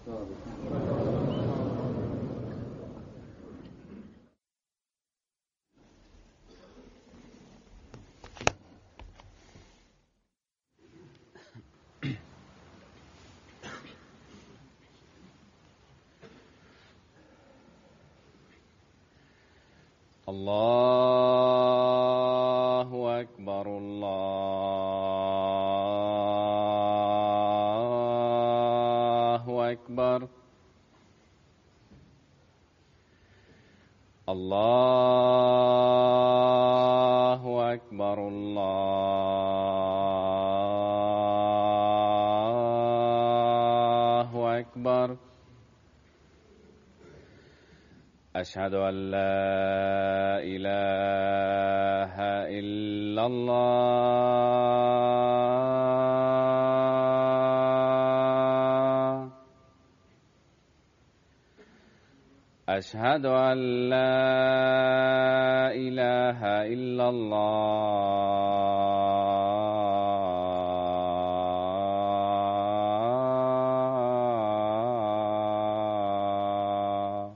الله أكبر الله أكبر الله أكبر الله أكبر أشهد أن لا إله إلا الله أشهد أن لا إله إلا الله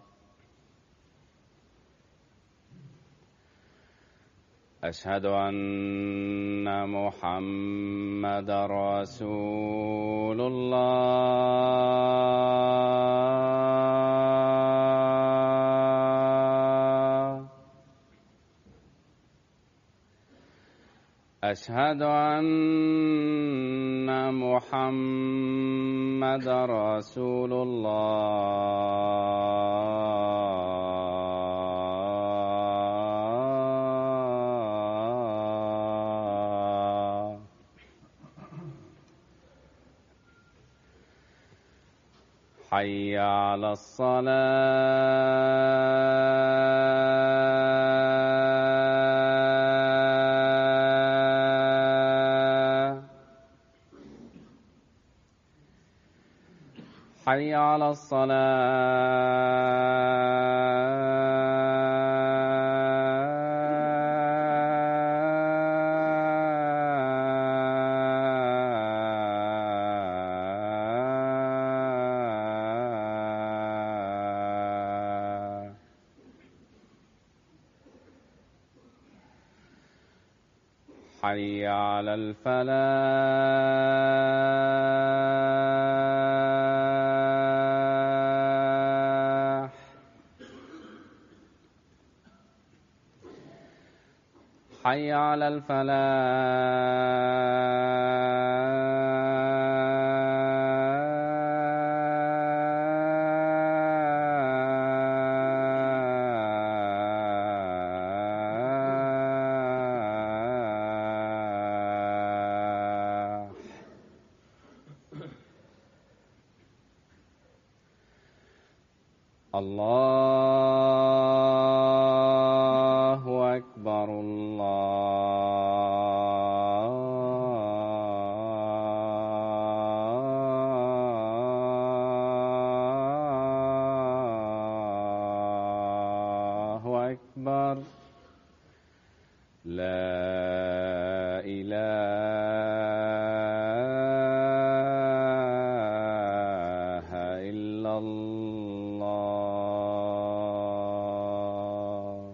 أشهد أن محمدًا رسول الله أشهد أن محمدًا رسول الله حي على الصلاة حي على الصلاة حي على الفلاح حي على الفلاح الله أكبر الله أكبر لا إله إلا الله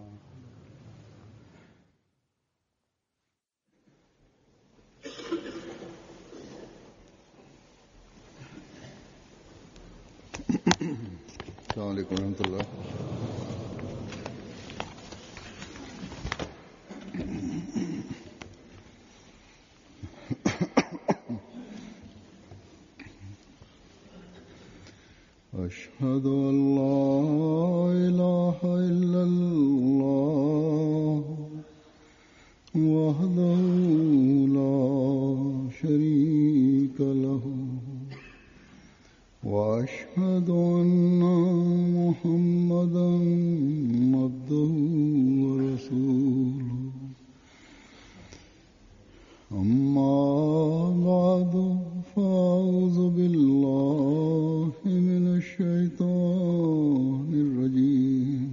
السلام عليكم ورحمة الله. أشهد أن لا إله إلا الله وحده لا شريك له وأشهد أن محمدًا عبده ورسوله أما بعد فأعوذ بالله من الشيطان الرجيم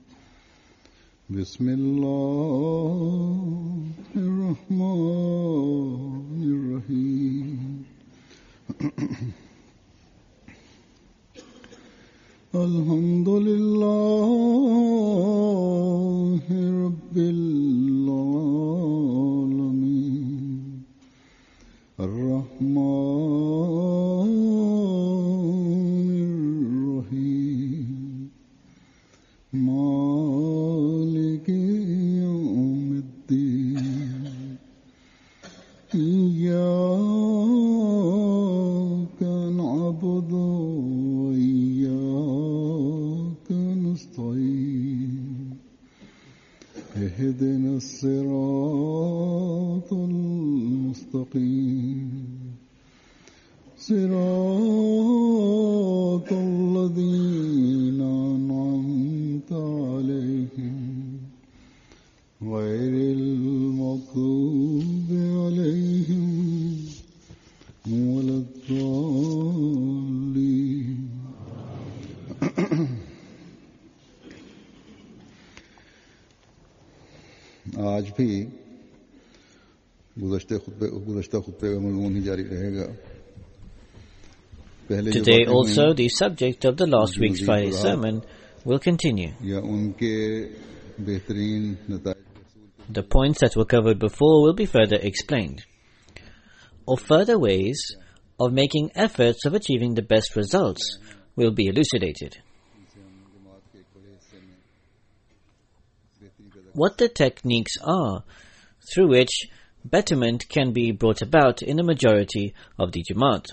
بسم الله الرحمن الرحيم إياك نعبد وإياك نستعين اهدنا الصراط المستقيم صراط الذين أنعمت عليهم غير المغضوب عليهم ولا الضالين. आज भी गुज़श्ते खुतबे का मज़मून ही जारी रहेगा. Today also the subject of the last week's Friday sermon will continue. या उनके बेहतरीन नताइज The points that were covered before will be further explained. Or further ways of making efforts of achieving the best results will be elucidated. What the techniques are through which betterment can be brought about in the majority of the Jamaat.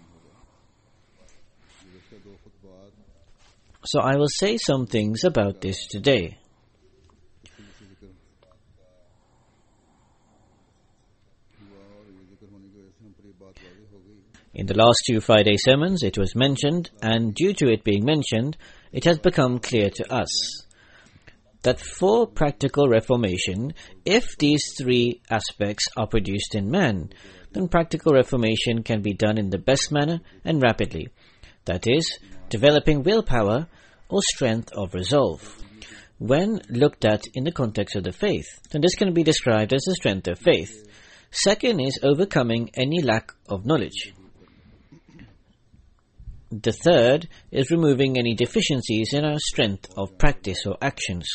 So I will say some things about this today. In the last two Friday sermons it was mentioned, and due to it being mentioned, it has become clear to us that for practical reformation, if these three aspects are produced in man, then practical reformation can be done in the best manner and rapidly. That is, developing willpower or strength of resolve. When looked at in the context of the faith, then this can be described as the strength of faith. Second is overcoming any lack of knowledge. The third is removing any deficiencies in our strength of practice or actions.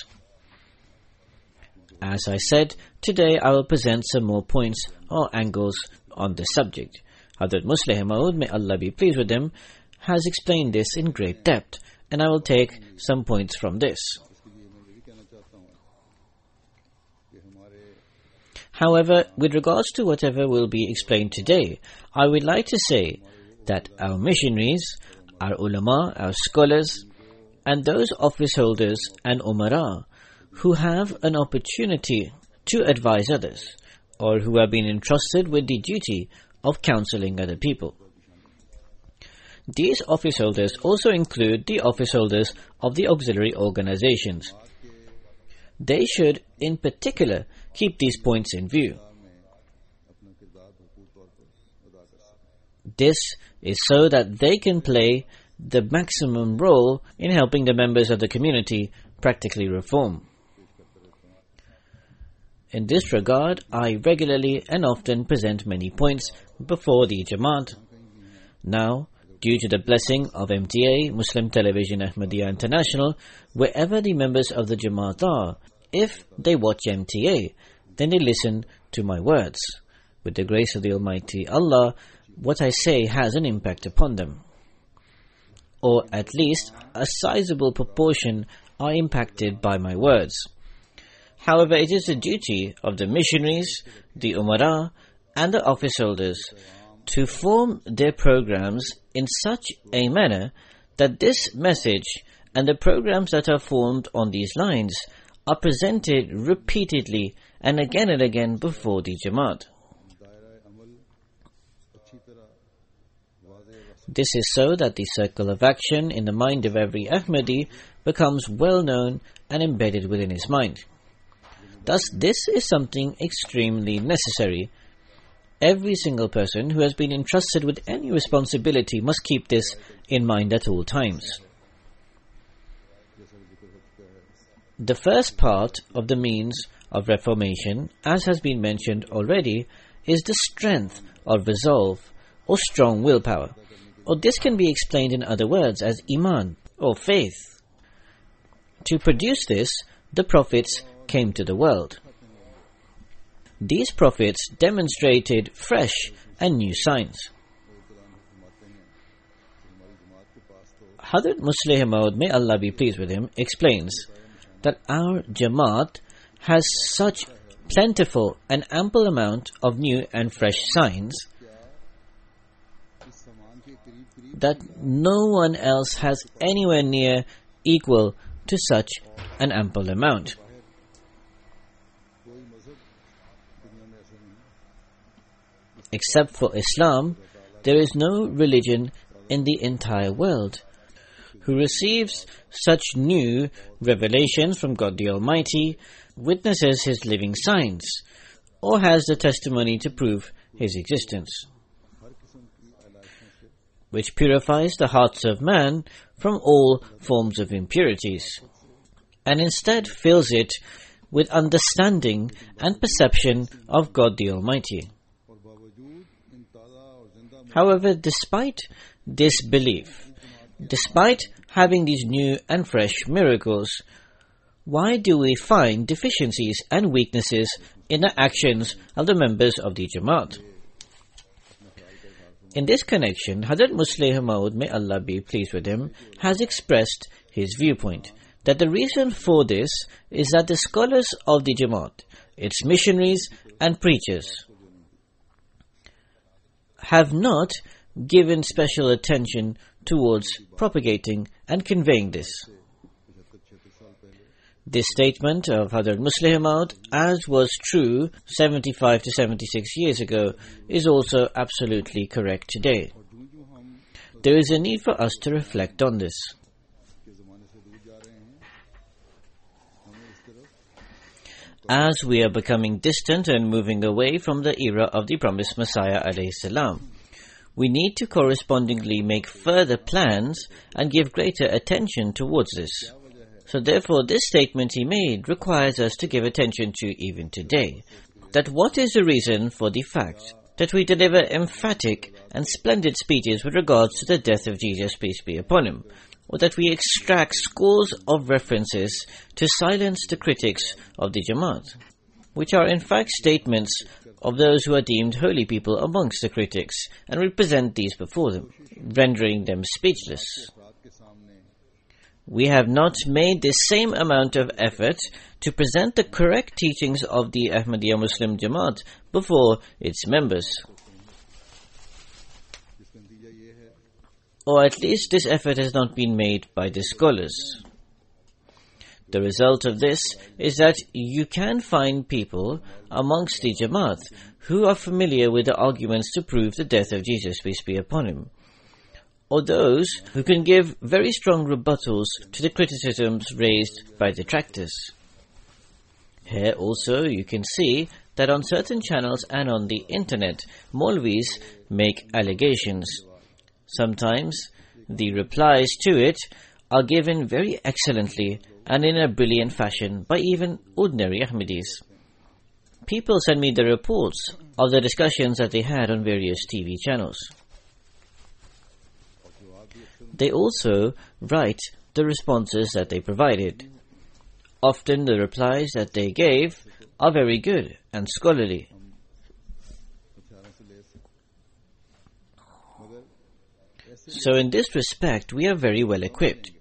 As I said, today I will present some more points or angles on this subject. Hazrat Musleh Maud, may Allah be pleased with him, has explained this in great depth, and I will take some points from this. However, with regards to whatever will be explained today, I would like to say that our missionaries, our ulama, our scholars, and those office holders and umara who have an opportunity to advise others, or who have been entrusted with the duty of counseling other people. These office holders also include the office holders of the auxiliary organizations. They should, in particular, keep these points in view. This is so that they can play the maximum role in helping the members of the community practically reform. In this regard, I regularly and often present many points before the Jamaat. Now, due to the blessing of MTA, Muslim Television Ahmadiyya International, wherever the members of the Jamaat are, if they watch MTA, then they listen to my words. With the grace of the Almighty Allah, what I say has an impact upon them. Or at least a sizable proportion are impacted by my words. However, it is the duty of the missionaries, the umara, and the office holders to form their programs in such a manner that this message and the programs that are formed on these lines are presented repeatedly and again before the Jamaat. This is so that the circle of action in the mind of every Ahmadi becomes well known and embedded within his mind. Thus, this is something extremely necessary. Every single person who has been entrusted with any responsibility must keep this in mind at all times. The first part of the means of reformation, as has been mentioned already, is the strength of resolve or strong willpower. Or this can be explained in other words as Iman or faith. To produce this, the prophets came to the world. These prophets demonstrated fresh and new signs. Hazrat Musleh Maud, may Allah be pleased with him, explains that our Jamaat has such plentiful and ample amount of new and fresh signs that no one else has anywhere near equal to such an ample amount. Except for Islam, there is no religion in the entire world who receives such new revelations from God the Almighty, witnesses His living signs, or has the testimony to prove His existence, which purifies the hearts of man from all forms of impurities, and instead fills it with understanding and perception of God the Almighty. However, despite this belief, despite having these new and fresh miracles, why do we find deficiencies and weaknesses in the actions of the members of the Jamaat? In this connection, Hazrat Musleh Maud, may Allah be pleased with him, has expressed his viewpoint that the reason for this is that the scholars of the Jamaat, its missionaries and preachers, have not given special attention towards propagating and conveying this. This statement of Hazrat Musleh Maud, as was true 75 to 76 years ago, is also absolutely correct today. There is a need for us to reflect on this. As we are becoming distant and moving away from the era of the promised Messiah alayhi salam, we need to correspondingly make further plans and give greater attention towards this. So therefore, this statement he made requires us to give attention to even today. That what is the reason for the fact that we deliver emphatic and splendid speeches with regards to the death of Jesus, peace be upon him, or that we extract scores of references to silence the critics of the Jamaat, which are in fact statements of those who are deemed holy people amongst the critics, and represent these before them, rendering them speechless. We have not made the same amount of effort to present the correct teachings of the Ahmadiyya Muslim Jamaat before its members. Or at least this effort has not been made by the scholars. The result of this is that you can find people amongst the Jamaat who are familiar with the arguments to prove the death of Jesus, peace be upon him, or those who can give very strong rebuttals to the criticisms raised by detractors. Here also you can see that on certain channels and on the internet, Maulvis make allegations. Sometimes the replies to it are given very excellently and in a brilliant fashion by even ordinary Ahmadis. People send me the reports of the discussions that they had on various TV channels. They also write the responses that they provided. Often the replies that they gave are very good and scholarly. So in this respect, we are very well equipped.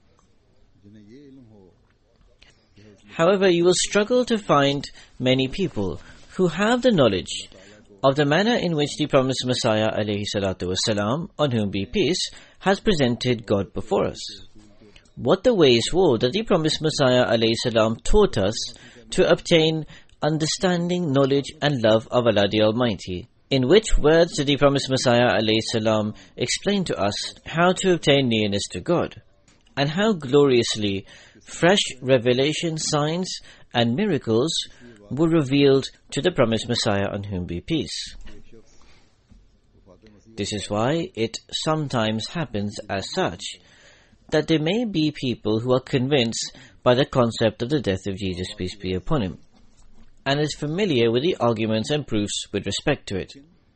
However, you will struggle to find many people who have the knowledge of the manner in which the promised Messiah alayhi salatu wasalam, on whom be peace, has presented God before us. What the ways were that the promised Messiah alayhi salam taught us to obtain understanding, knowledge and love of Allah the Almighty. In which words did the promised Messiah alayhi salam explain to us how to obtain nearness to God, and how gloriously fresh revelation, signs and miracles were revealed to the promised Messiah, on whom be peace. This is why it sometimes happens as such that there may be people who are convinced by the concept of the death of Jesus, peace be upon him, and is familiar with the arguments and proofs with respect to it.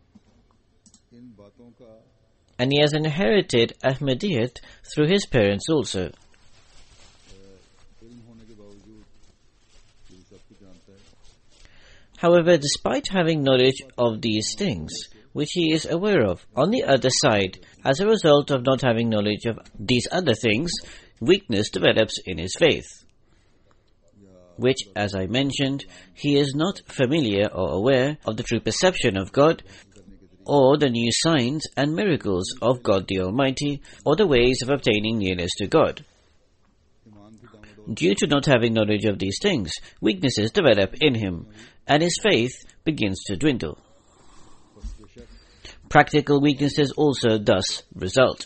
And he has inherited Ahmadiyyat through his parents also. However, despite having knowledge of these things, which he is aware of, on the other side, as a result of not having knowledge of these other things, weakness develops in his faith. which, as I mentioned, he is not familiar or aware of the true perception of God, or the new signs and miracles of God the Almighty, or the ways of obtaining nearness to God. Due to not having knowledge of these things, weaknesses develop in him, and his faith begins to dwindle. Practical weaknesses also thus result.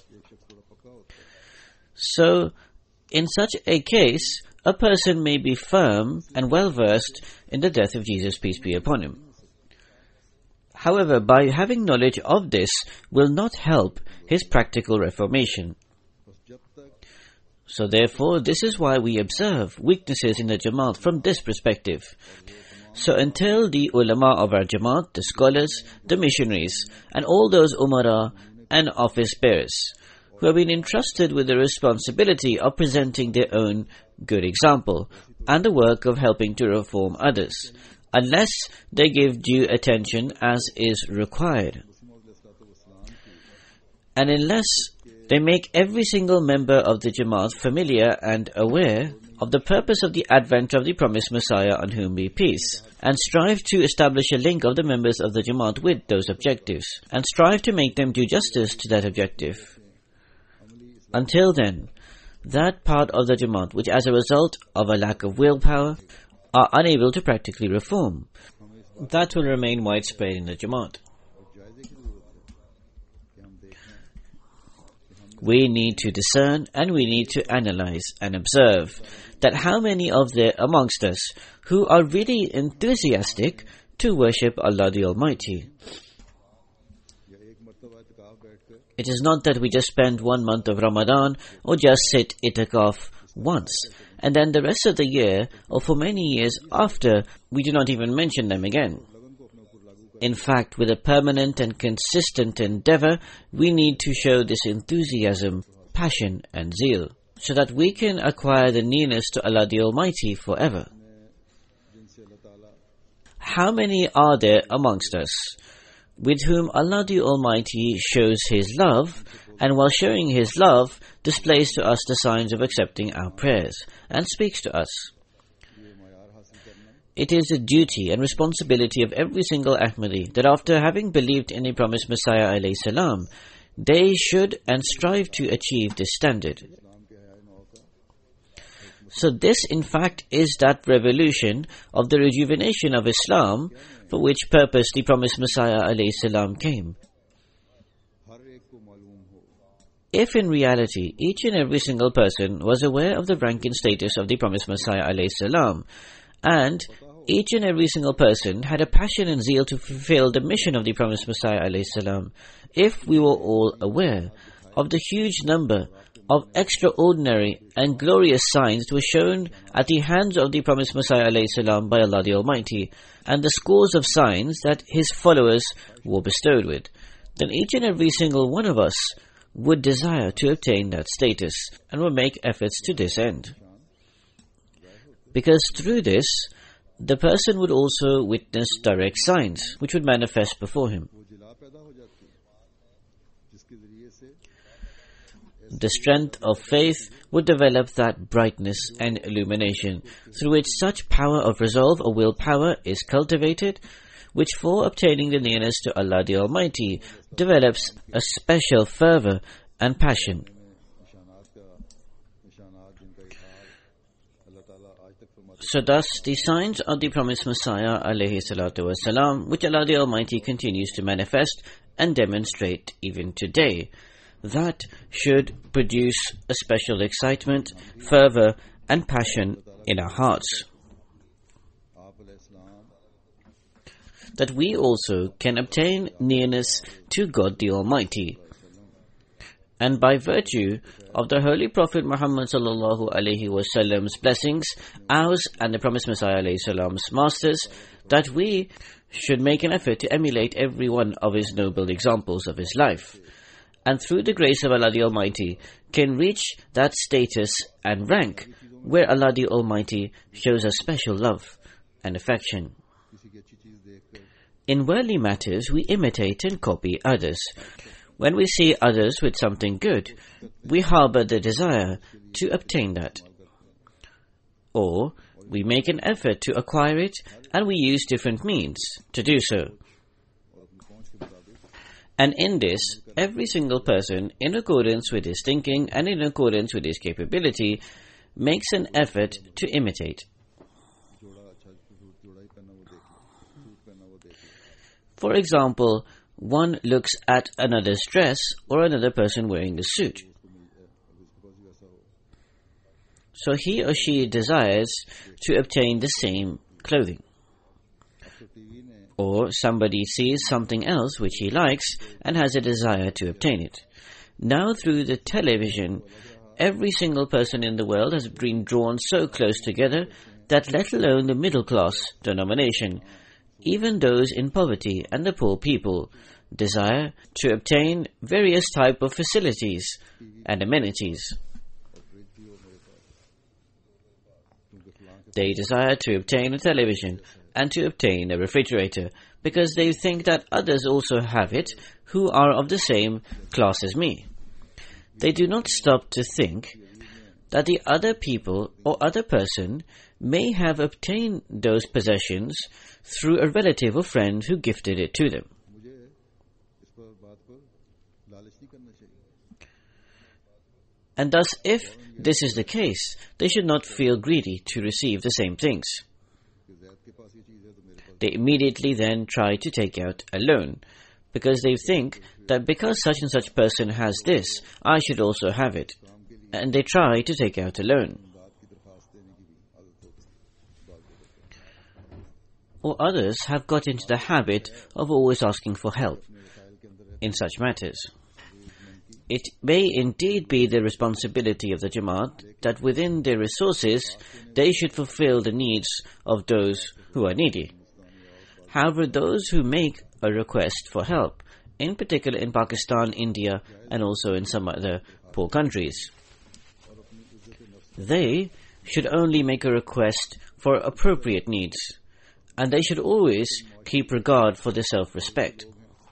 So, in such a case, a person may be firm and well versed in the death of Jesus, peace be upon him. However, by having knowledge of this will not help his practical reformation. So therefore, this is why we observe weaknesses in the Jamaat from this perspective. So until the ulama of our Jamaat, the scholars, the missionaries, and all those umara and office bearers who have been entrusted with the responsibility of presenting their own good example and the work of helping to reform others, unless they give due attention as is required, and unless they make every single member of the Jamaat familiar and aware of the purpose of the advent of the promised Messiah, on whom be peace, and strive to establish a link of the members of the Jamaat with those objectives, and strive to make them do justice to that objective. Until then, that part of the Jamaat which, as a result of a lack of willpower, are unable to practically reform, that will remain widespread in the Jamaat. We need to discern and we need to analyze and observe that how many of there amongst us who are really enthusiastic to worship Allah the Almighty. It is not that we just spend 1 month of Ramadan or just sit itikaf once, and then the rest of the year or for many years after we do not even mention them again. In fact, with a permanent and consistent endeavor, we need to show this enthusiasm, passion and zeal, so that we can acquire the nearness to Allah the Almighty forever. How many are there amongst us with whom Allah the Almighty shows His love, and while showing His love, displays to us the signs of accepting our prayers, and speaks to us? It is the duty and responsibility of every single Ahmadi that after having believed in the promised Messiah alayhi salam, they should and strive to achieve this standard. So this in fact is that revolution of the rejuvenation of Islam for which purpose the promised Messiah alayhi salam came. If in reality each and every single person was aware of the rank and status of the promised Messiah alayhi salam, and each and every single person had a passion and zeal to fulfill the mission of the promised Messiah alayhi salam, if we were all aware of the huge number of extraordinary and glorious signs that were shown at the hands of the promised Messiah alayhi salam by Allah the Almighty, and the scores of signs that His followers were bestowed with, then each and every single one of us would desire to obtain that status and would make efforts to this end. Because through this, the person would also witness direct signs which would manifest before him. The strength of faith would develop that brightness and illumination through which such power of resolve or willpower is cultivated, which for obtaining the nearness to Allah the Almighty develops a special fervor and passion. So thus the signs of the promised Messiah alayhi salatu wasalam, which Allah the Almighty continues to manifest and demonstrate even today, that should produce a special excitement, fervor and passion in our hearts, that we also can obtain nearness to God the Almighty. And by virtue of the Holy Prophet Muhammad sallallahu alaihi wasallam's blessings, ours and the promised Messiah alayhi salam's masters, that we should make an effort to emulate every one of his noble examples of his life, and through the grace of Allah the Almighty can reach that status and rank where Allah the Almighty shows us special love and affection. In worldly matters, we imitate and copy others. When we see others with something good, we harbor the desire to obtain that. Or, We make an effort to acquire it, and we use different means to do so. And in this, every single person, in accordance with his thinking and in accordance with his capability, makes an effort to imitate. For example, one looks at another's dress or another person wearing a suit. So he or she desires to obtain the same clothing. Or somebody sees something else which he likes and has a desire to obtain it. Now through the television, every single person in the world has been drawn so close together that let alone the middle class denomination, even those in poverty and the poor people, desire to obtain various type of facilities and amenities. They desire to obtain a television and to obtain a refrigerator because they think that others also have it who are of the same class as me. They do not stop to think that the other people or other person may have obtained those possessions through a relative or friend who gifted it to them. And thus, if this is the case, they should not feel greedy to receive the same things. They immediately then try to take out a loan, because they think that because such and such person has this, I should also have it. And they try to take out a loan. Or others have got into the habit of always asking for help in such matters. It may indeed be the responsibility of the Jamaat that within their resources they should fulfill the needs of those who are needy. However, those who make a request for help, in particular in Pakistan, India, and also in some other poor countries, they should only make a request for appropriate needs, and they should always keep regard for their self-respect.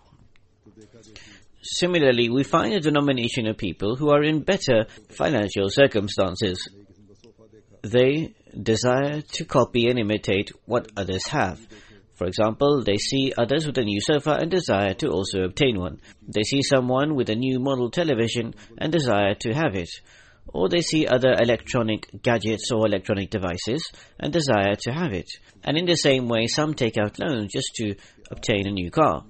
Similarly, we find a denomination of people who are in better financial circumstances. They desire to copy and imitate what others have. For example, they see others with a new sofa and desire to also obtain one. They see someone with a new model television and desire to have it. Or they see other electronic gadgets or electronic devices and desire to have it. And in the same way, some take out loans just to obtain a new car.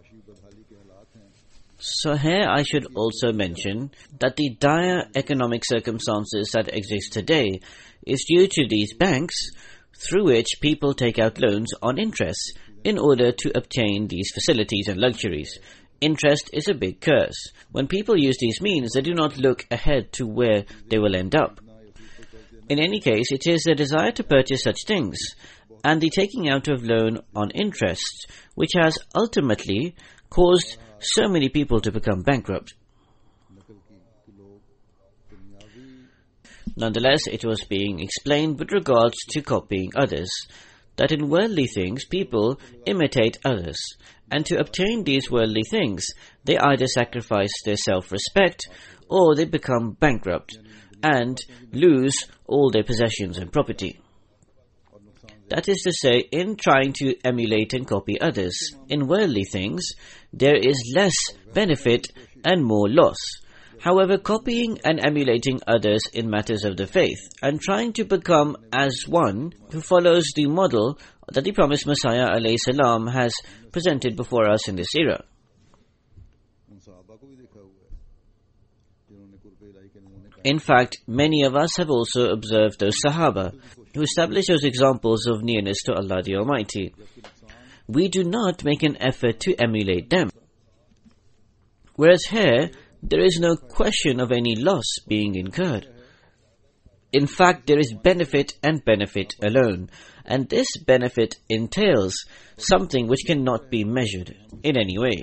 So here I should also mention that the dire economic circumstances that exist today is due to these banks through which people take out loans on interest in order to obtain these facilities and luxuries. Interest is a big curse. When people use these means, they do not look ahead to where they will end up. In any case, it is the desire to purchase such things and the taking out of loan on interest which has ultimately caused so many people to become bankrupt. Nonetheless, it was being explained with regards to copying others, that in worldly things people imitate others, and to obtain these worldly things, they either sacrifice their self-respect or they become bankrupt and lose all their possessions and property. That is to say, in trying to emulate and copy others in worldly things, there is less benefit and more loss. However, copying and emulating others in matters of the faith and trying to become as one who follows the model that the promised Messiah alayhi salam has presented before us in this era. In fact, many of us have also observed those Sahaba who established those examples of nearness to Allah the Almighty. We do not make an effort to emulate them. Whereas here, there is no question of any loss being incurred. In fact, there is benefit and benefit alone, and this benefit entails something which cannot be measured in any way.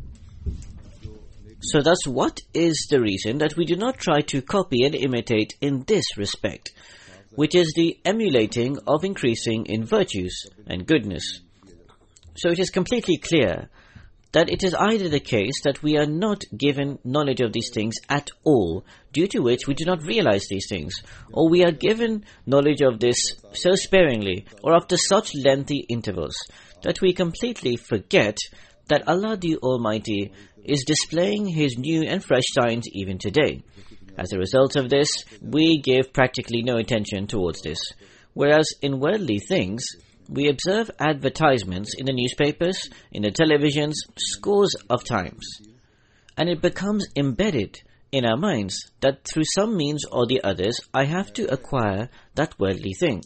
So thus, what is the reason that we do not try to copy and imitate in this respect, which is the emulating of increasing in virtues and goodness? So it is completely clear that it is either the case that we are not given knowledge of these things at all, due to which we do not realize these things, or we are given knowledge of this so sparingly or after such lengthy intervals that we completely forget that Allah the Almighty is displaying His new and fresh signs even today. As a result of this, we give practically no attention towards this, whereas in worldly things, we observe advertisements in the newspapers, in the televisions, scores of times. And it becomes embedded in our minds that through some means or the others, I have to acquire that worldly thing.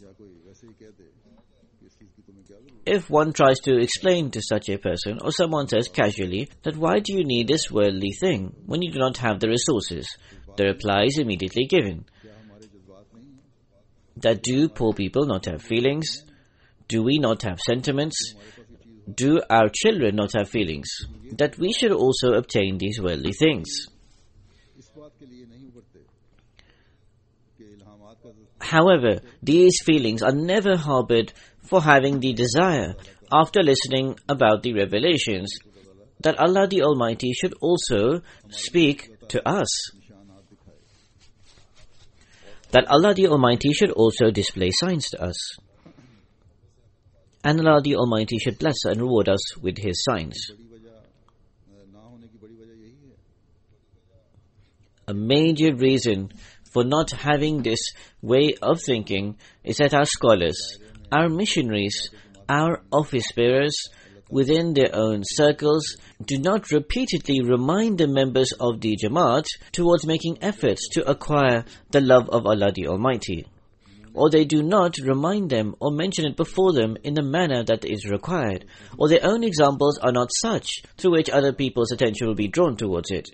If one tries to explain to such a person, or someone says casually, that why do you need this worldly thing when you do not have the resources? The reply is immediately given. That do poor people not have feelings? Do we not have sentiments? Do our children not have feelings? That we should also obtain these worldly things. However, these feelings are never harbored for having the desire, after listening about the revelations, that Allah the Almighty should also speak to us. That Allah the Almighty should also display signs to us. And Allah the Almighty should bless and reward us with His signs. A major reason for not having this way of thinking is that our scholars, our missionaries, our office bearers within their own circles do not repeatedly remind the members of the Jamaat towards making efforts to acquire the love of Allah the Almighty. Or they do not remind them or mention it before them in the manner that is required, or their own examples are not such through which other people's attention will be drawn towards it.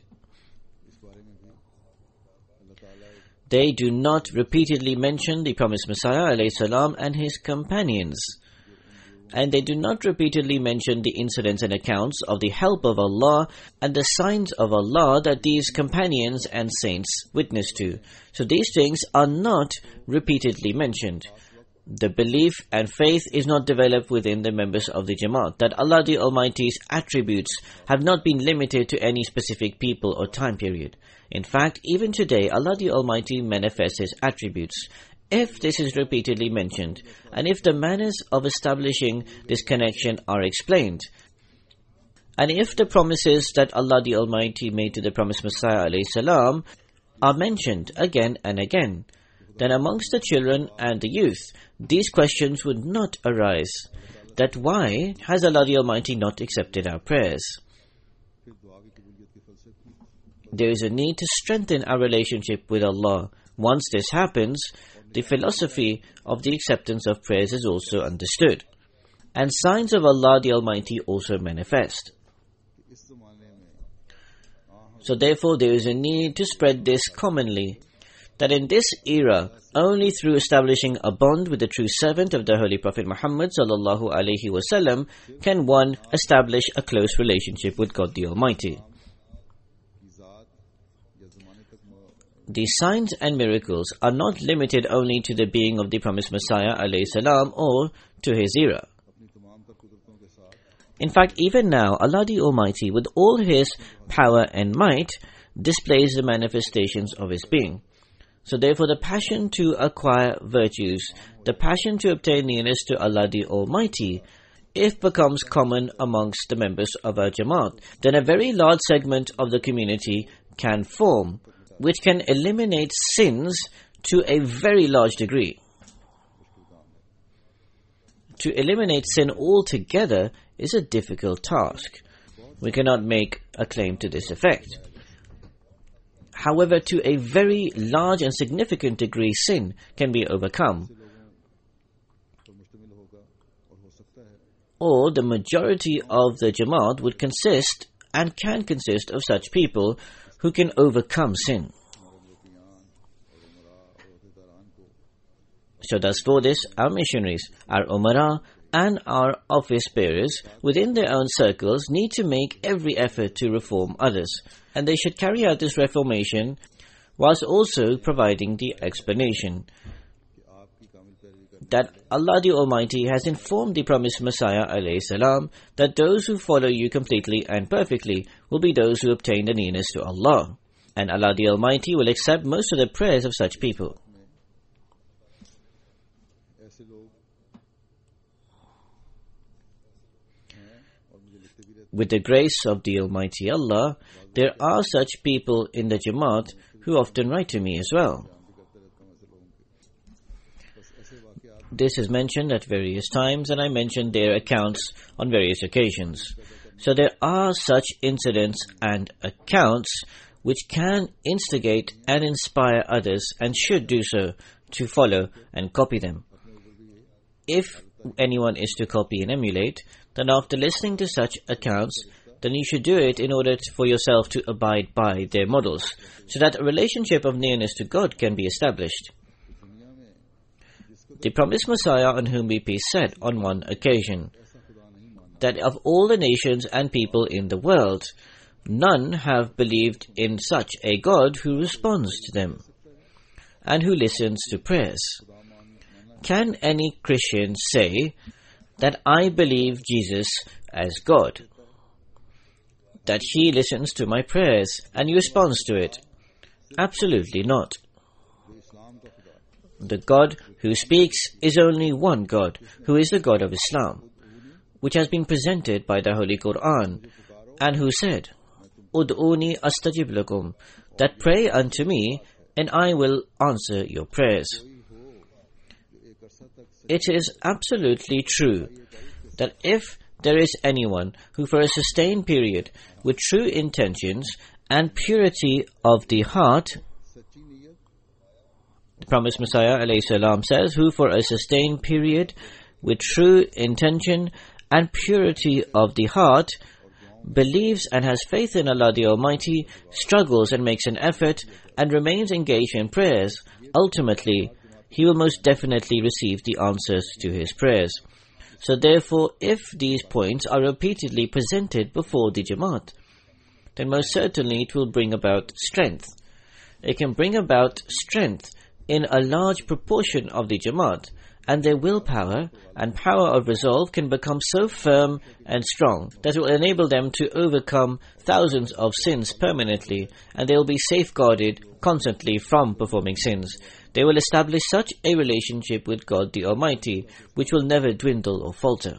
They do not repeatedly mention the promised Messiah ﷺ and his companions, and they do not repeatedly mention the incidents and accounts of the help of Allah and the signs of Allah that these companions and saints witnessed to. So these things are not repeatedly mentioned. The belief and faith is not developed within the members of the Jamaat, that Allah the Almighty's attributes have not been limited to any specific people or time period. In fact, even today, Allah the Almighty manifests His attributes. If this is repeatedly mentioned, and if the manners of establishing this connection are explained, and if the promises that Allah the Almighty made to the promised Messiah ﷺ are mentioned again and again, then amongst the children and the youth, these questions would not arise. That why has Allah the Almighty not accepted our prayers? There is a need to strengthen our relationship with Allah. Once this happens, the philosophy of the acceptance of prayers is also understood, and signs of Allah the Almighty also manifest. So therefore there is a need to spread this commonly, that in this era, only through establishing a bond with the true servant of the Holy Prophet Muhammad sallallahu alaihi wasallam can one establish a close relationship with God the Almighty. These signs and miracles are not limited only to the being of the promised Messiah alayhi salam or to his era. In fact, even now, Allah the Almighty, with all His power and might, displays the manifestations of His being. So therefore, the passion to acquire virtues, the passion to obtain nearness to Allah the Almighty, if becomes common amongst the members of our Jamaat, then a very large segment of the community can form, which can eliminate sins to a very large degree. To eliminate sin altogether is a difficult task. We cannot make a claim to this effect. However, to a very large and significant degree, sin can be overcome. Or the majority of the Jamaat would consist and can consist of such people who can overcome sin. So thus for this, our missionaries, our umara, and our office bearers within their own circles need to make every effort to reform others, and they should carry out this reformation whilst also providing the explanation that Allah the Almighty has informed the promised Messiah alayhi salam that those who follow you completely and perfectly will be those who obtain the nearness to Allah, and Allah the Almighty will accept most of the prayers of such people. With the grace of the Almighty Allah, there are such people in the Jamaat who often write to me as well. This is mentioned at various times, and I mentioned their accounts on various occasions. So there are such incidents and accounts which can instigate and inspire others, and should do so, to follow and copy them. If anyone is to copy and emulate, then after listening to such accounts, then you should do it in order for yourself to abide by their models, so that a relationship of nearness to God can be established. The promised Messiah, on whom be peace, said on one occasion that of all the nations and people in the world, none have believed in such a God who responds to them and who listens to prayers. Can any Christian say that I believe Jesus as God, that He listens to my prayers and He responds to it? Absolutely not. The God who speaks is only one God, who is the God of Islam, which has been presented by the Holy Quran, and who said, Ud'uni astajib lakum, that pray unto me, and I will answer your prayers. It is absolutely true that if there is anyone who for a sustained period, with true intentions and purity of the heart, the promised Messiah alayhi salam says, who for a sustained period, with true intention and purity of the heart, believes and has faith in Allah the Almighty, struggles and makes an effort, and remains engaged in prayers, ultimately he will most definitely receive the answers to his prayers. So therefore, if these points are repeatedly presented before the Jamaat, then most certainly it will bring about strength. It can bring about strength in a large proportion of the Jamaat, and their willpower and power of resolve can become so firm and strong that it will enable them to overcome thousands of sins permanently, and they will be safeguarded constantly from performing sins. They will establish such a relationship with God the Almighty which will never dwindle or falter.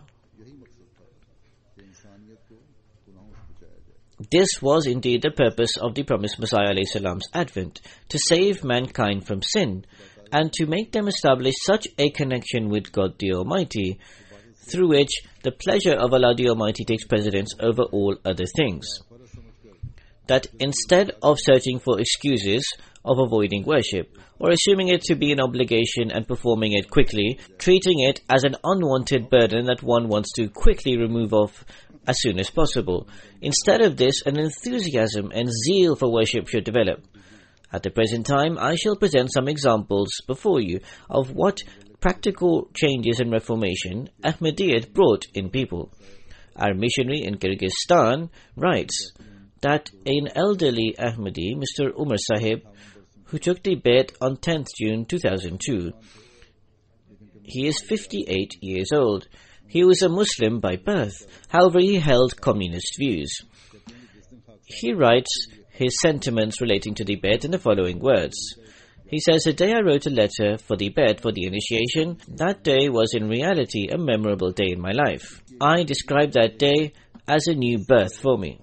This was indeed the purpose of the promised Messiah alayhi salam's advent, to save mankind from sin, and to make them establish such a connection with God the Almighty, through which the pleasure of Allah the Almighty takes precedence over all other things. That instead of searching for excuses of avoiding worship, or assuming it to be an obligation and performing it quickly, treating it as an unwanted burden that one wants to quickly remove off as soon as possible. Instead of this, an enthusiasm and zeal for worship should develop. At the present time, I shall present some examples before you of what practical changes and reformation Ahmadiyyat brought in people. Our missionary in Kyrgyzstan writes that an elderly Ahmadi, Mr. Umar Sahib, who took the Bayt on 10th June 2002, he is 58 years old. He was a Muslim by birth, however he held communist views. He writes his sentiments relating to the Bayt in the following words. He says, the day I wrote a letter for the Bayt for the initiation, that day was in reality a memorable day in my life. I describe that day as a new birth for me.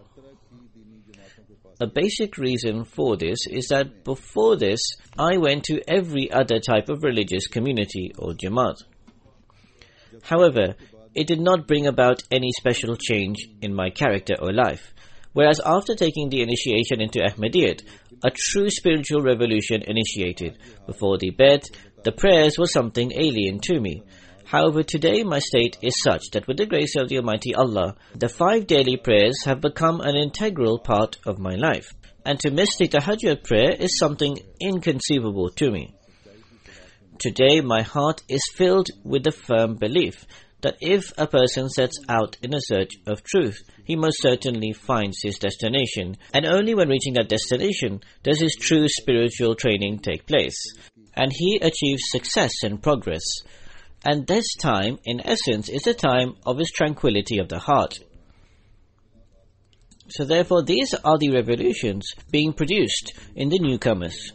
A basic reason for this is that before this, I went to every other type of religious community or Jamaat. However, it did not bring about any special change in my character or life. Whereas after taking the initiation into Ahmadiyyat, a true spiritual revolution initiated. Before the Bayt, the prayers were something alien to me. However, today my state is such that with the grace of the Almighty Allah, the 5 daily prayers have become an integral part of my life. And to miss the Tahajjud prayer is something inconceivable to me. Today my heart is filled with the firm belief that if a person sets out in a search of truth, he most certainly finds his destination, and only when reaching that destination does his true spiritual training take place, and he achieves success and progress. And this time, in essence, is the time of his tranquility of the heart. So therefore, these are the revolutions being produced in the newcomers.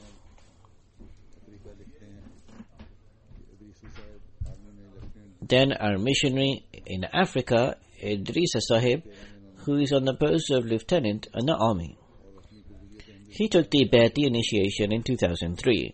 Then our missionary in Africa, Idrisa Sahib, who is on the post of lieutenant in the army. He took the Bai'ati initiation in 2003.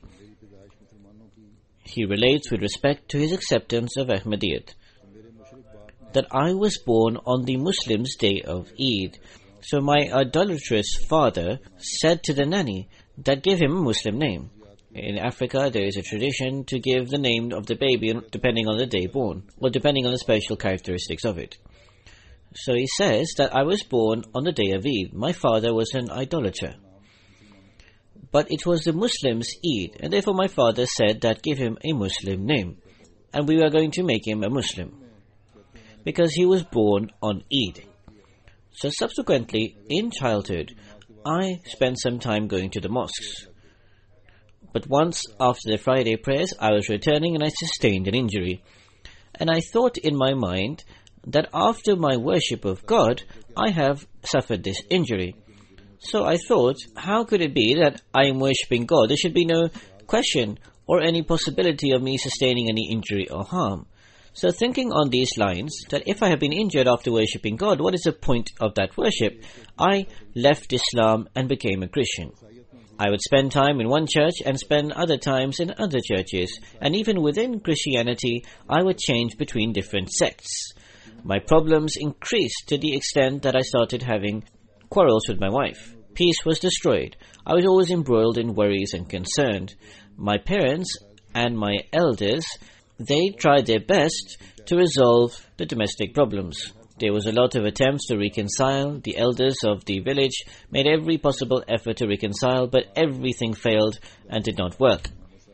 He relates with respect to his acceptance of Ahmadiyyat that I was born on the Muslims' day of Eid. So my idolatrous father said to the nanny that give him a Muslim name. In Africa, there is a tradition to give the name of the baby depending on the day born, or depending on the special characteristics of it. So he says that I was born on the day of Eid. My father was an idolater. But it was the Muslims' Eid, and therefore my father said that give him a Muslim name. And we were going to make him a Muslim, because he was born on Eid. So subsequently, in childhood, I spent some time going to the mosques. But once after the Friday prayers, I was returning and I sustained an injury. And I thought in my mind that after my worship of God, I have suffered this injury. So I thought, how could it be that I am worshipping God? There should be no question or any possibility of me sustaining any injury or harm. So thinking on these lines, that if I have been injured after worshipping God, what is the point of that worship? I left Islam and became a Christian. I would spend time in one church and spend other times in other churches. And even within Christianity, I would change between different sects. My problems increased to the extent that I started having quarrels with my wife. Peace was destroyed. I was always embroiled in worries and concerned. My parents and my elders, they tried their best to resolve the domestic problems. There was a lot of attempts to reconcile. The elders of the village made every possible effort to reconcile, but everything failed and did not work.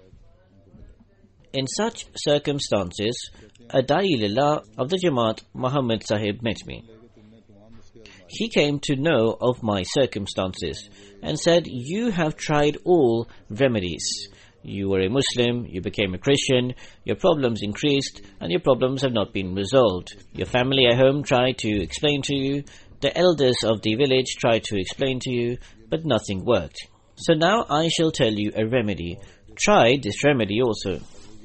In such circumstances, a Da'i-Lillah of the Jamaat, Muhammad Sahib, met me. He came to know of my circumstances and said, you have tried all remedies. You were a Muslim, you became a Christian, your problems increased, and your problems have not been resolved. Your family at home tried to explain to you, the elders of the village tried to explain to you, but nothing worked. So now I shall tell you a remedy. Try this remedy also,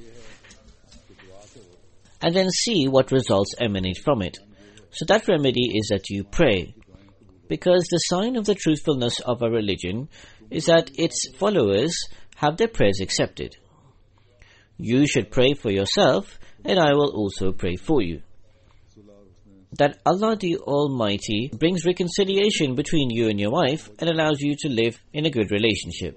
and then see what results emanate from it. So that remedy is that you pray, because the sign of the truthfulness of a religion is that its followers have their prayers accepted. You should pray for yourself, and I will also pray for you. That Allah the Almighty brings reconciliation between you and your wife and allows you to live in a good relationship.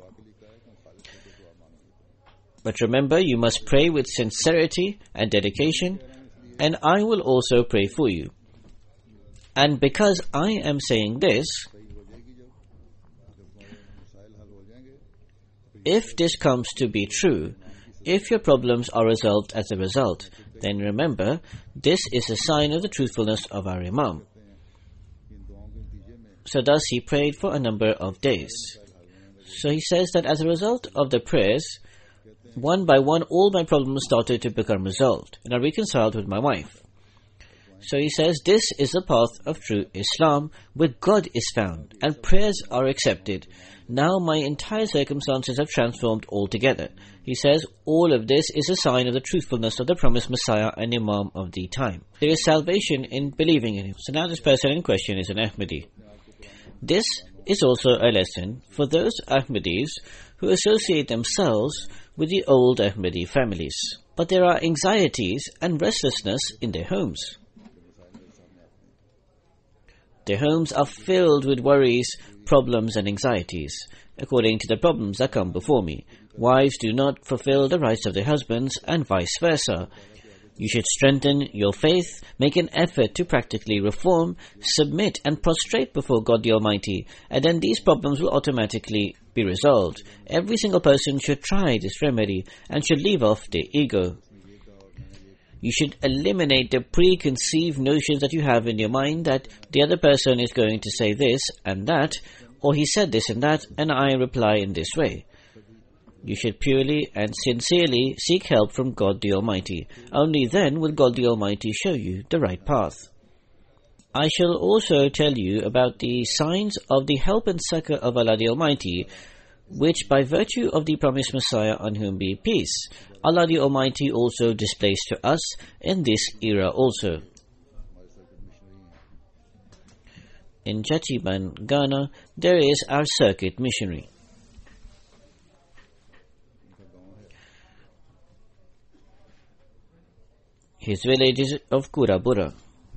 But remember, you must pray with sincerity and dedication, and I will also pray for you. And because I am saying this, if this comes to be true, if your problems are resolved as a result, then remember, this is a sign of the truthfulness of our Imam. So thus he prayed for a number of days. So he says that as a result of the prayers, one by one, all my problems started to become resolved, and I reconciled with my wife. So he says, this is the path of true Islam, where God is found, and prayers are accepted. Now my entire circumstances have transformed altogether. He says, all of this is a sign of the truthfulness of the promised Messiah and Imam of the time. There is salvation in believing in him. So now this person in question is an Ahmadi. This is also a lesson for those Ahmadis who associate themselves with the old Ahmadi families, but there are anxieties and restlessness in their homes. Their homes are filled with worries, problems and anxieties, according to the problems that come before me. Wives do not fulfill the rights of their husbands, and vice versa. You should strengthen your faith, make an effort to practically reform, submit and prostrate before God the Almighty, and then these problems will automatically be resolved. Every single person should try this remedy and should leave off their ego. You should eliminate the preconceived notions that you have in your mind that the other person is going to say this and that, or he said this and that, and I reply in this way. You should purely and sincerely seek help from God the Almighty. Only then will God the Almighty show you the right path. I shall also tell you about the signs of the help and succor of Allah the Almighty, which by virtue of the promised Messiah, on whom be peace, Allah the Almighty also displays to us in this era also. In Chachiban, Ghana, there is our circuit missionary. His village is of Kurabura.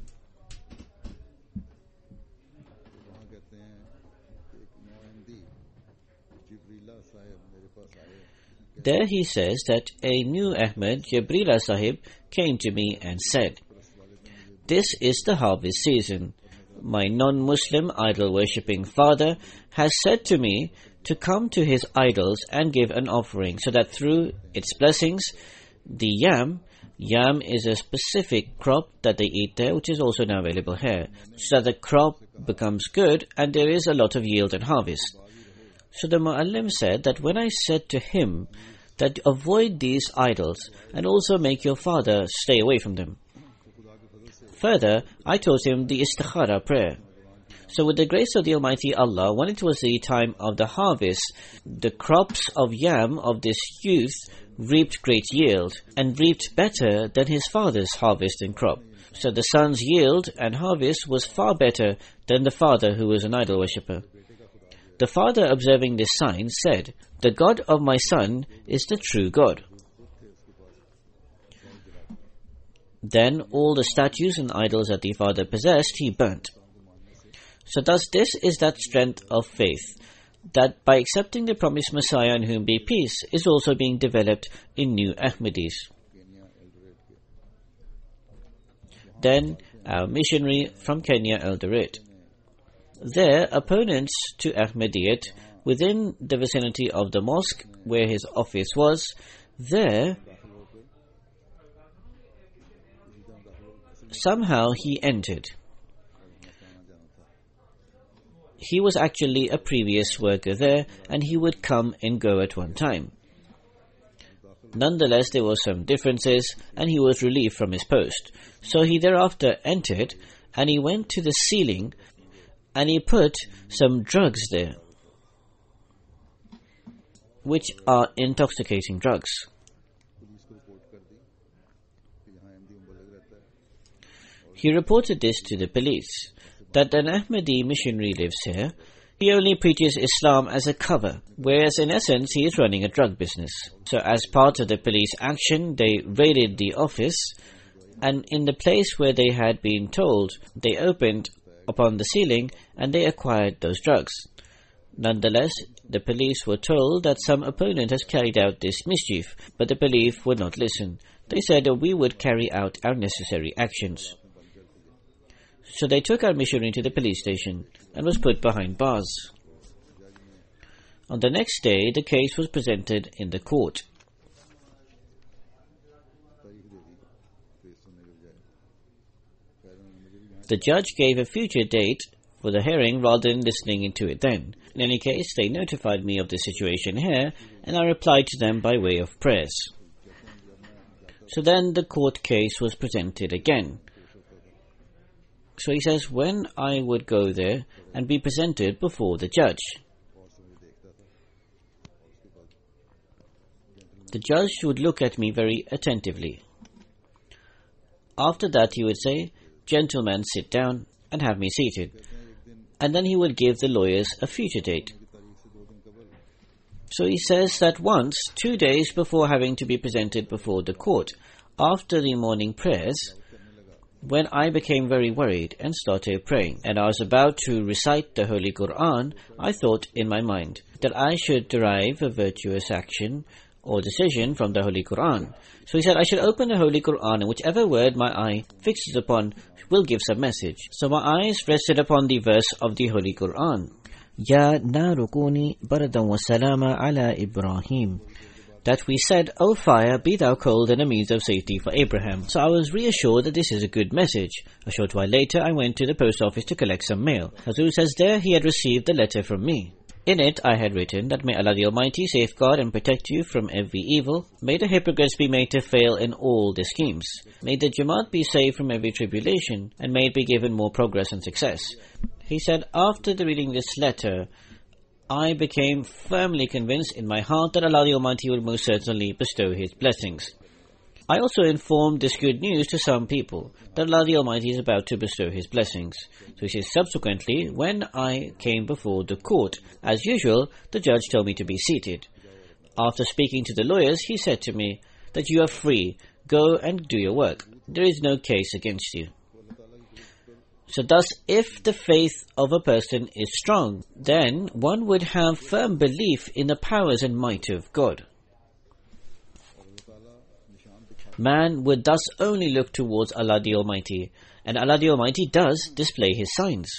There he says that a new Ahmed, Jabrila Sahib, came to me and said, "This is the harvest season. My non-Muslim idol-worshipping father has said to me to come to his idols and give an offering, so that through its blessings, the yam is a specific crop that they eat there, which is also now available here, so that the crop becomes good and there is a lot of yield and harvest." So the Muallim said that when I said to him that avoid these idols and also make your father stay away from them. Further, I taught him the istikhara prayer. So with the grace of the Almighty Allah, when it was the time of the harvest, the crops of yam of this youth reaped great yield and reaped better than his father's harvest and crop. So the son's yield and harvest was far better than the father, who was an idol worshipper. The father, observing this sign, said, "The God of my son is the true God." Then all the statues and idols that the father possessed he burnt. So thus this is that strength of faith, that by accepting the promised Messiah, on whom be peace, is also being developed in new Ahmadis. Then our missionary from Kenya, Eldoret. There, opponents to Ahmadiyyat, within the vicinity of the mosque where his office was, there somehow he entered. He was actually a previous worker there, and he would come and go at one time. Nonetheless, there were some differences, and he was relieved from his post. So he thereafter entered, and he went to the ceiling, and he put some drugs there, which are intoxicating drugs. He reported this to the police, that an Ahmadi missionary lives here. He only preaches Islam as a cover, whereas in essence he is running a drug business. So as part of the police action, they raided the office, and in the place where they had been told, they opened upon the ceiling and they acquired those drugs. Nonetheless, the police were told that some opponent has carried out this mischief, but the police would not listen. They said that we would carry out our necessary actions. So they took our missionary to the police station and was put behind bars. On the next day, the case was presented in the court. The judge gave a future date for the hearing rather than listening into it then. In any case, they notified me of the situation here, and I replied to them by way of prayers. So then the court case was presented again. So he says, when I would go there and be presented before the judge. The judge would look at me very attentively. After that he would say, "Gentlemen, sit down and have me seated." And then he would give the lawyers a future date. So he says that once, 2 days before having to be presented before the court, after the morning prayers, when I became very worried and started praying, and I was about to recite the Holy Quran, I thought in my mind that I should derive a virtuous action or decision from the Holy Quran. So he said I should open the Holy Quran, and whichever word my eye fixes upon will give some message. So my eyes rested upon the verse of the Holy Quran, Ya naru kuni baradan wa salama ala Ibrahim, that we said, "O fire, be thou cold and a means of safety for Abraham." So I was reassured that this is a good message. A short while later, I went to the post office to collect some mail. Hazur says there he had received the letter from me. In it I had written that may Allah the Almighty safeguard and protect you from every evil. May the hypocrites be made to fail in all their schemes. May the Jamaat be saved from every tribulation, and may it be given more progress and success. He said, after the reading this letter, I became firmly convinced in my heart that Allah the Almighty will most certainly bestow His blessings. I also informed this good news to some people, that Allah the Almighty is about to bestow His blessings. So he says, subsequently, when I came before the court, as usual, the judge told me to be seated. After speaking to the lawyers, he said to me that you are free, go and do your work. There is no case against you. So thus, if the faith of a person is strong, then one would have firm belief in the powers and might of God. Man would thus only look towards Allah the Almighty, and Allah the Almighty does display His signs.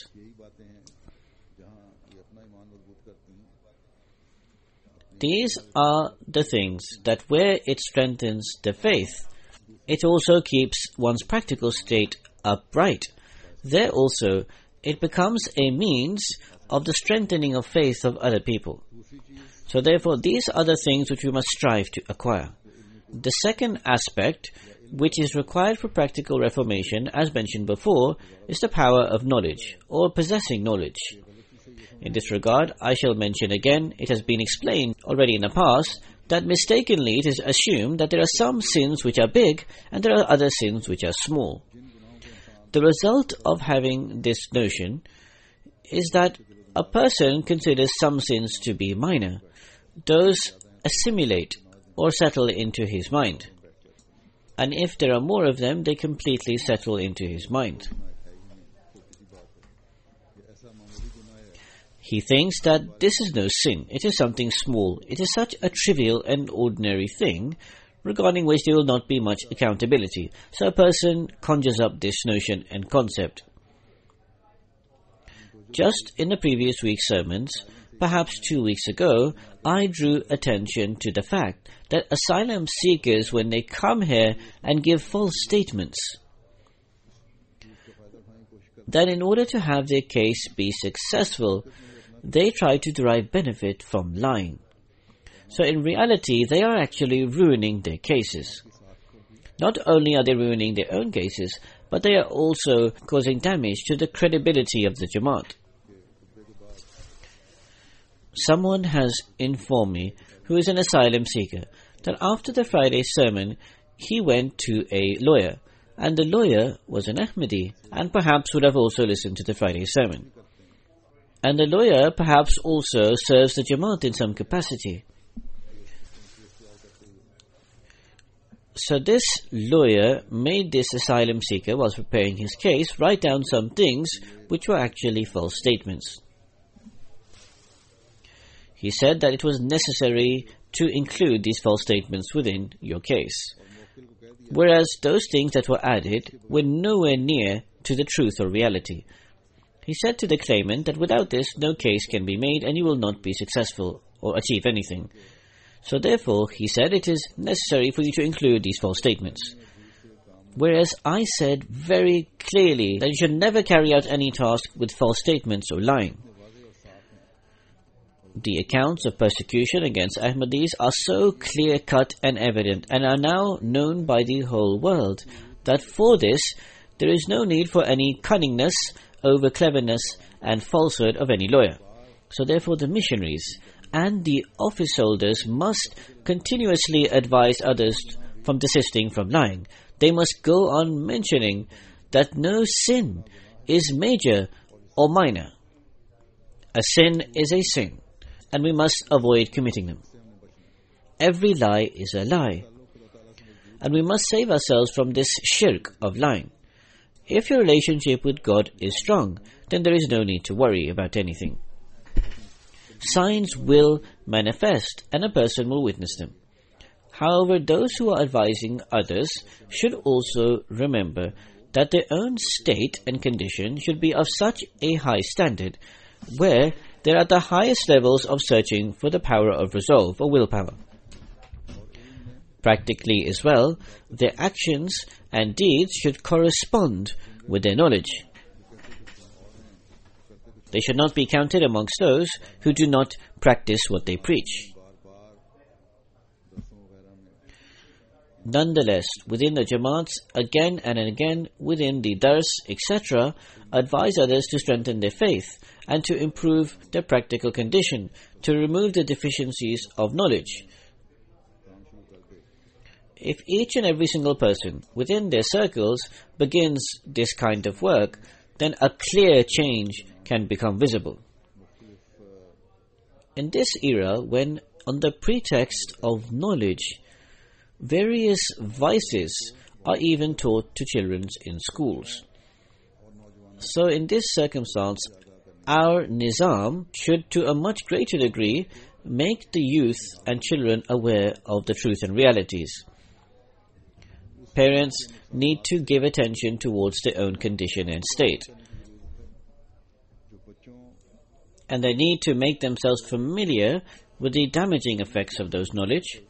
These are the things that where it strengthens the faith, it also keeps one's practical state upright. There also, it becomes a means of the strengthening of faith of other people. So therefore, these are the things which we must strive to acquire. The second aspect, which is required for practical reformation, as mentioned before, is the power of knowledge, or possessing knowledge. In this regard, I shall mention again, it has been explained already in the past, that mistakenly it is assumed that there are some sins which are big, and there are other sins which are small. The result of having this notion is that a person considers some sins to be minor. Those assimilate or settle into his mind. And if there are more of them, they completely settle into his mind. He thinks that this is no sin, it is something small, it is such a trivial and ordinary thing, regarding which there will not be much accountability. So a person conjures up this notion and concept. Just in the previous week's sermons, perhaps 2 weeks ago, I drew attention to the fact that asylum seekers, when they come here and give false statements, that in order to have their case be successful, they try to derive benefit from lying. So in reality, they are actually ruining their cases. Not only are they ruining their own cases, but they are also causing damage to the credibility of the Jamaat. Someone has informed me, who is an asylum seeker, that after the Friday sermon, he went to a lawyer, and the lawyer was an Ahmadi, and perhaps would have also listened to the Friday sermon. And the lawyer perhaps also serves the Jamaat in some capacity. So this lawyer made this asylum seeker, whilst preparing his case, write down some things which were actually false statements. He said that it was necessary to include these false statements within your case, whereas those things that were added were nowhere near to the truth or reality. He said to the claimant that without this, no case can be made and you will not be successful or achieve anything. So therefore, he said, it is necessary for you to include these false statements. Whereas I said very clearly that you should never carry out any task with false statements or lying. The accounts of persecution against Ahmadis are so clear-cut and evident, and are now known by the whole world, that for this there is no need for any cunningness, over cleverness and falsehood of any lawyer. So therefore the missionaries and the office holders must continuously advise others from desisting from lying. They must go on mentioning that no sin is major or minor. A sin is a sin, and we must avoid committing them. Every lie is a lie, and we must save ourselves from this shirk of lying. If your relationship with God is strong, then there is no need to worry about anything. Signs will manifest, and a person will witness them. However, those who are advising others should also remember that their own state and condition should be of such a high standard, where they are at the highest levels of searching for the power of resolve or willpower. Practically as well, their actions and deeds should correspond with their knowledge. They should not be counted amongst those who do not practice what they preach. Nonetheless, within the Jamaats, again and again, within the Dars, etc., advise others to strengthen their faith and to improve their practical condition, to remove the deficiencies of knowledge. If each and every single person within their circles begins this kind of work, then a clear change can become visible. In this era, when on the pretext of knowledge, various vices are even taught to children in schools. So in this circumstance, our Nizam should to a much greater degree make the youth and children aware of the truth and realities. Parents need to give attention towards their own condition and state. And they need to make themselves familiar with the damaging effects of those knowledge,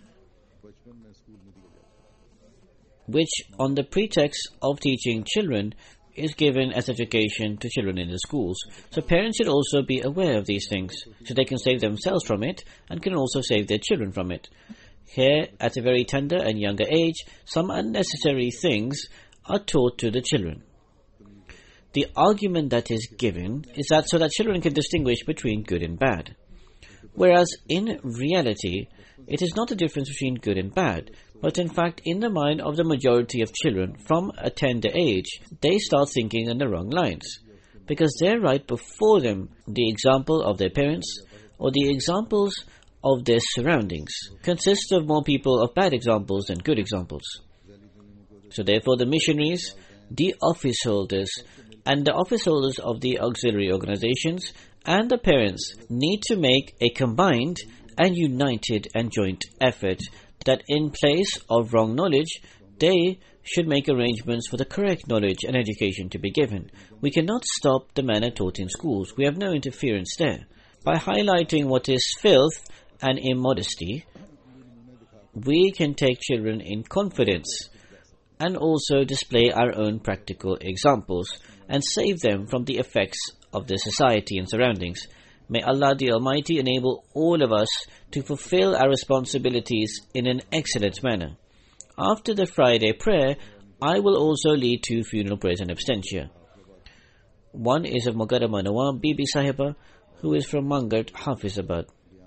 which on the pretext of teaching children is given as education to children in the schools. So parents should also be aware of these things, so they can save themselves from it and can also save their children from it. Here, at a very tender and younger age, some unnecessary things are taught to the children. The argument that is given is that so that children can distinguish between good and bad. Whereas in reality, it is not a difference between good and bad, but in fact in the mind of the majority of children from a tender age, they start thinking in the wrong lines. Because they're right before them the example of their parents or the examples of their surroundings consists of more people of bad examples than good examples. So therefore the missionaries, the office holders, and the office holders of the auxiliary organizations and the parents need to make a combined and united and joint effort that in place of wrong knowledge, they should make arrangements for the correct knowledge and education to be given. We cannot stop the manner taught in schools. We have no interference there. By highlighting what is filth and immodesty, we can take children in confidence and also display our own practical examples and save them from the effects of the society and surroundings. May Allah the Almighty enable all of us to fulfill our responsibilities in an excellent manner. After the Friday prayer, I will also lead 2 funeral prayers and abstentia. One is of Mukarrama Nawab Bibi Sahiba, who is from Mangat, Hafizabad.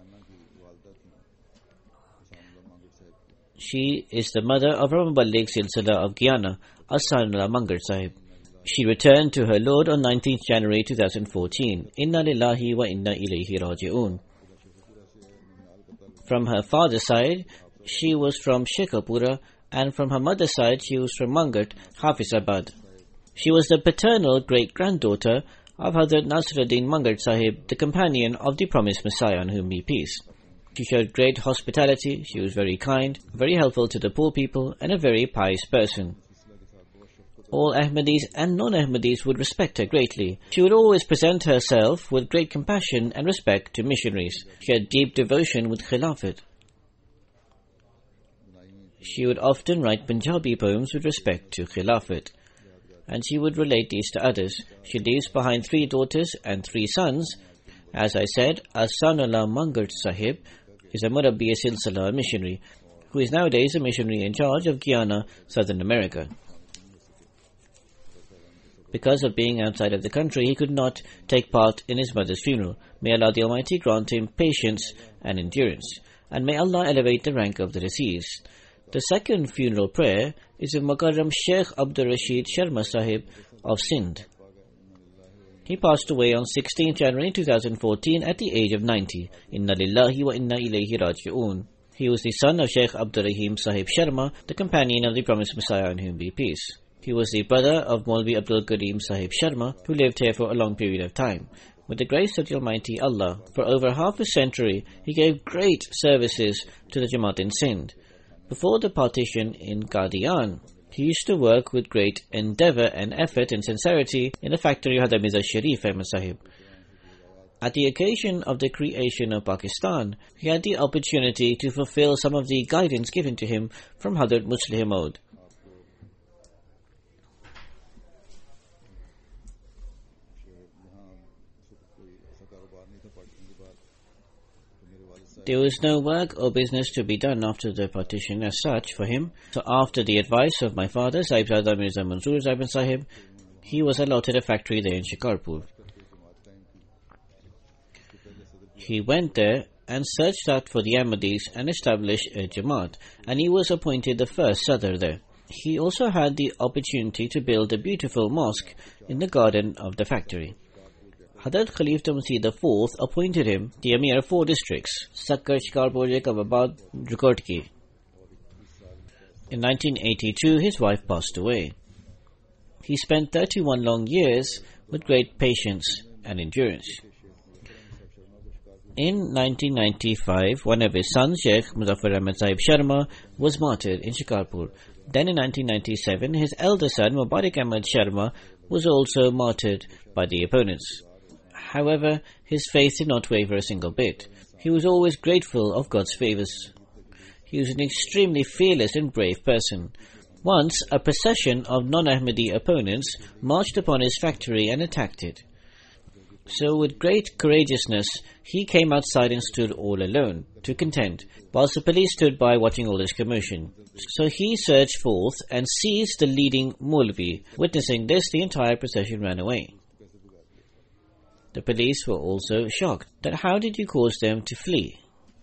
She is the mother of Ramballik Silsila of Guyana, Ahsanullah Mangat Sahib. She returned to her Lord on 19th January 2014. Inna lillahi wa inna ilayhi raji'un. From her father's side, she was from Shekhapura, and from her mother's side, she was from Mangat, Hafizabad. She was the paternal great-granddaughter of Hazrat Nasruddin Mangat Sahib, the companion of the promised Messiah, on whom be peace. She showed great hospitality, she was very kind, very helpful to the poor people, and a very pious person. All Ahmadis and non-Ahmadis would respect her greatly. She would always present herself with great compassion and respect to missionaries. She had deep devotion with Khilafat. She would often write Punjabi poems with respect to Khilafat, and she would relate these to others. She leaves behind 3 daughters and 3 sons. As I said, Ahsanullah Mangat Sahib is a Murabbiya Silsila missionary, who is nowadays a missionary in charge of Guyana, Southern America. Because of being outside of the country, he could not take part in his mother's funeral. May Allah the Almighty grant him patience and endurance, and may Allah elevate the rank of the deceased. The second funeral prayer is of Mukarram Sheikh Abdul Rashid Sharma Sahib of Sindh. He passed away on 16th January 2014 at the age of 90. Inna lillahi wa inna ilayhi raji'un. He was the son of Sheikh Abdul Rahim Sahib Sharma, the companion of the promised Messiah, on whom be peace. He was the brother of Maulvi Abdul Karim Sahib Sharma, who lived here for a long period of time. With the grace of the Almighty Allah, for over half a century, he gave great services to the Jamaat in Sindh. Before the partition in Qadian, he used to work with great endeavour and effort and sincerity in the factory of Hazrat Mirza Sharif Ahmad Sahib. At the occasion of the creation of Pakistan, he had the opportunity to fulfill some of the guidance given to him from Hazrat Muslih Maud. There was no work or business to be done after the partition as such for him. So after the advice of my father, Sahibzada Mirza Manzoor Zaiban Sahib, he was allotted a factory there in Shikarpur. He went there and searched out for the Ahmadis and established a Jamaat, and he was appointed the first Sadr there. He also had the opportunity to build a beautiful mosque in the garden of the factory. Hadrat Khalifa Masih IV appointed him the Emir of 4 districts, Sakkar, Shikarpur, Jacobabad, Jukotki. In 1982, his wife passed away. He spent 31 long years with great patience and endurance. In 1995, one of his sons, Sheikh Muzaffar Ahmad Sahib Sharma, was martyred in Shikarpur. Then in 1997, his elder son, Mubarak Ahmad Sharma, was also martyred by the opponents. However, his faith did not waver a single bit. He was always grateful of God's favors. He was an extremely fearless and brave person. Once, a procession of non-Ahmadi opponents marched upon his factory and attacked it. So with great courageousness, he came outside and stood all alone to contend, whilst the police stood by watching all this commotion. So he surged forth and seized the leading Maulvi. Witnessing this, the entire procession ran away. The police were also shocked that how did you cause them to flee?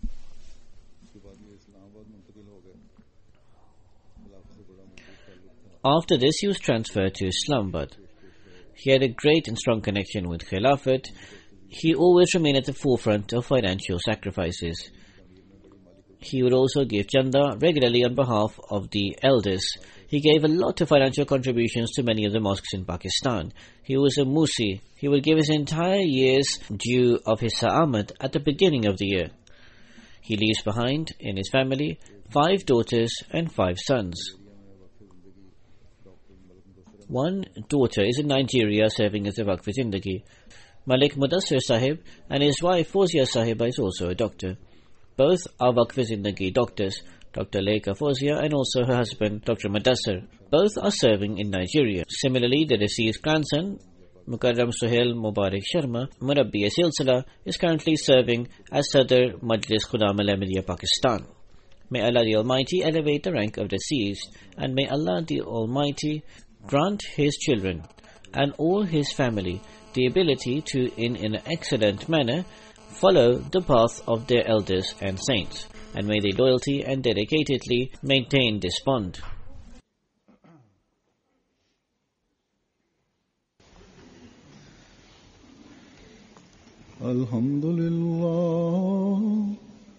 After this, he was transferred to Islamabad. He had a great and strong connection with Khilafat. He always remained at the forefront of financial sacrifices. He would also give chanda regularly on behalf of the elders. He gave a lot of financial contributions to many of the mosques in Pakistan. He was a Musi. He would give his entire year's due of his Sa'amad at the beginning of the year. He leaves behind in his family 5 daughters and 5 sons. One daughter is in Nigeria serving as a Waqf-e-Zindagi. Malik Mudassir Sahib and his wife Fawzia Sahiba is also a doctor. Both are Waqf-e-Zindagi doctors, Dr. Leika Fawzia and also her husband, Dr. Mudassir. Both are serving in Nigeria. Similarly, the deceased grandson, Mukarram Suhail Mubarak Sharma, Murabbi Silsila, is currently serving as Sadr Majlis Khudam al-Ahmadiyya Pakistan. May Allah the Almighty elevate the rank of deceased, and may Allah the Almighty grant his children and all his family the ability to, in an excellent manner, follow the path of their elders and saints, and may they loyalty and dedicatedly maintain this bond. Alhamdulillah,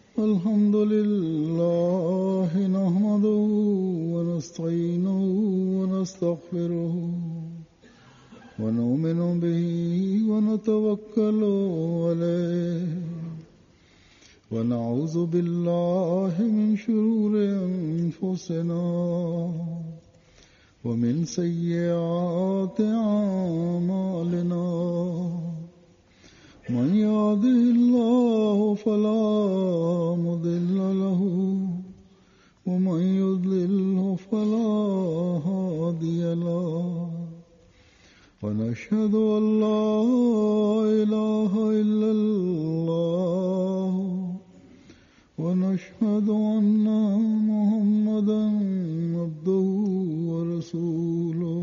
Alhamdulillah, nahmaduhu wa nasta'inuhu wa nastaghfiruhu wa nu'minu bihi wa natawakkalu alayhi wa na'udhu billahi min shururi anfusina wa min sayyiati a'malina. من يهده الله فلا مضل له ومن يضلله فلا هادي له ونشهد أن لا إله إلا الله ونشهد أن محمدا عبده ورسوله.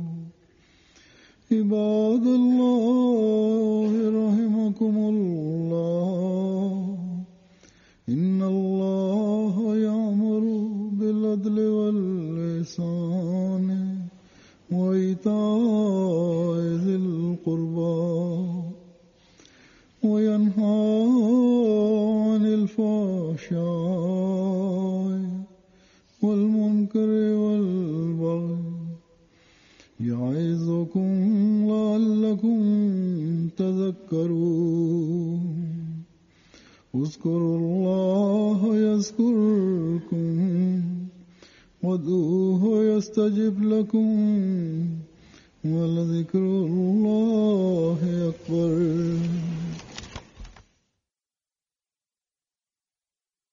عباد الله رحمكم الله إن الله يأمر بالعدل والإحسان وإيتاء ذي القربى وينهى عن الفحشاء والمنكر والبغي يعظكم لعلكم تذكرون. اذكروا الله يذكركم وادعوه يستجب لكم ولذكر الله أكبر.